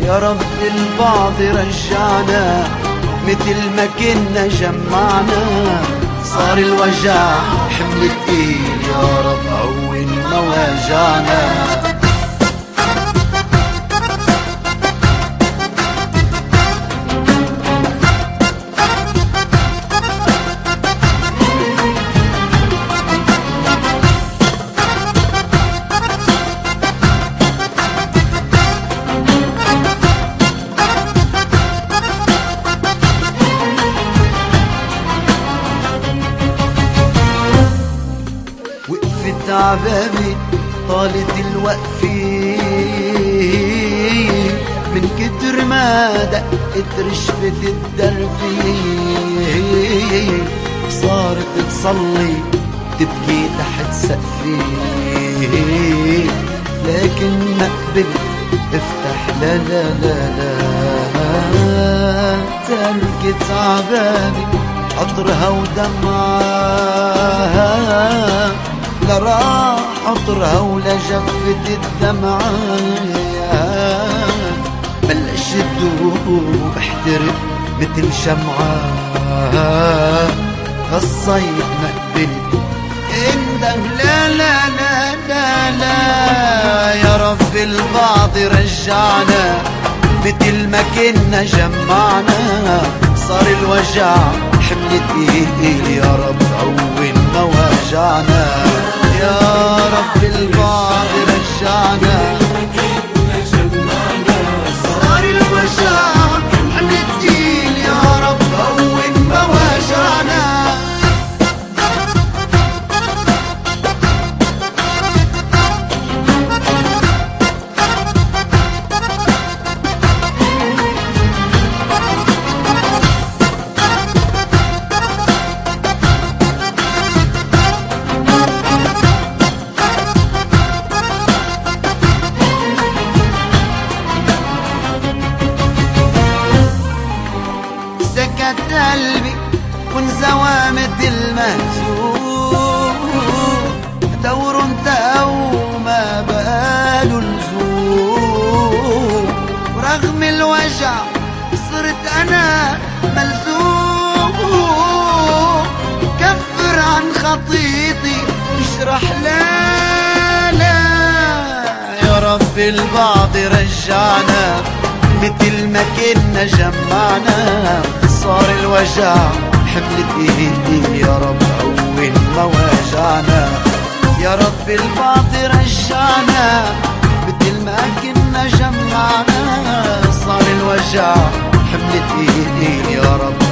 يا رب البعض رجعنا مثل ما كنا جمعنا. صار الوجع حمل تقيل يا رب هون ما وجعنا. وقفت عبابي طالت الوقفة من كتر ما دقت رشفة الدرفة. صارت تصلي تبكي تحت سقفي لكن ما قبلت افتح لا لا لا لا. تركت عبابي عطرها ودمعها لا راح عطرها ولا جفت الدمعة. بلش الدوب احترق مثل شمعة غصيت ما قبلت انده لا لا لا لا لا. يا رب البعض رجعنا مثل ما كنا جمعنا. صار الوجع حملت ايدي يا رب هون ما وجعنا. يا رب البعض رجعنا صار الوجع حملت ايدي يا رب هون ما وجعنا. سكت قلبي وانزوى مثل مهزوم دور انتهى وما بقاله لزوم. ورغم الوجع صرت انا ملزوم كفر عن خطيتي اشرح لا لا. يا رب البعض رجعنا مثل ما كنا جمعنا. صار الوجع حملت ايدي يا رب هون ما وجعنا. يا رب البعض رجعنا مثل ما كنا جمعنا. صار الوجع حملت ايدي يا رب